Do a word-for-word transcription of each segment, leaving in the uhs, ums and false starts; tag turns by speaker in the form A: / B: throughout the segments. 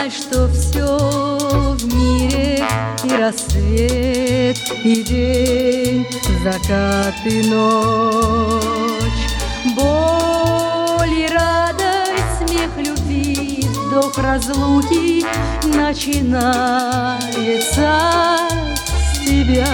A: Знай, что все в мире и рассвет, и день, закат и ночь, боль и радость, смех любви, вздох разлуки начинается с тебя.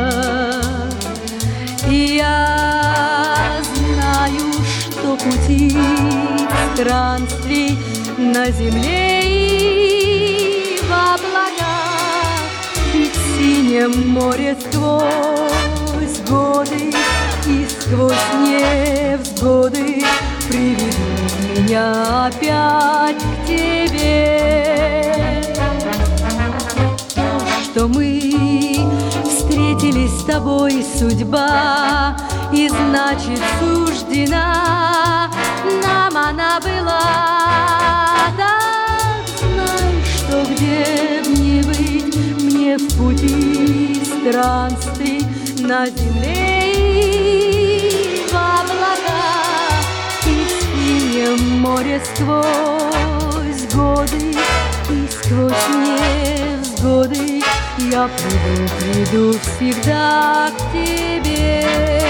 A: И я знаю, что пути странствий на земле и в облаках, и в синем море сквозь годы и сквозь невзгоды приведут меня опять к тебе. То, что мы встретились с тобой, судьба, и значит суждена нам она была. Так знай, что где мне быть, мне в пути странствий на земле и в облаках, и в синем море сквозь годы и сквозь невзгоды я приду, приду всегда к тебе.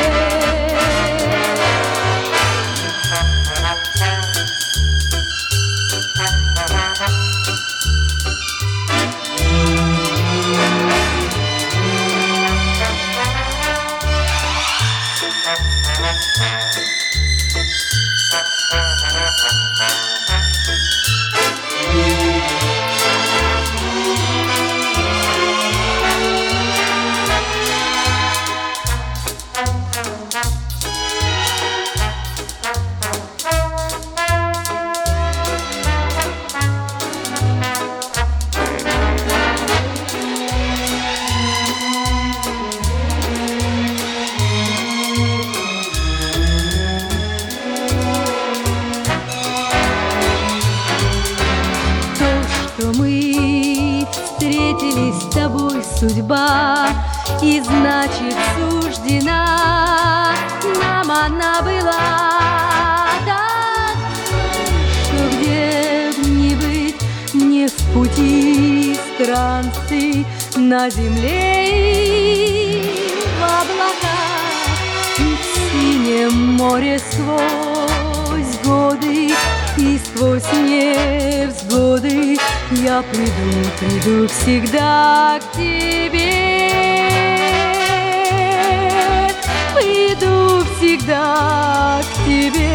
A: Мы встретились с тобой, судьба, и значит суждена нам она была. Так, что где мне быть, мне в пути странствий на земле и в облаках, и в синем море сквозь годы и сквозь невзгоды я приду, приду всегда к тебе. Приду всегда к тебе.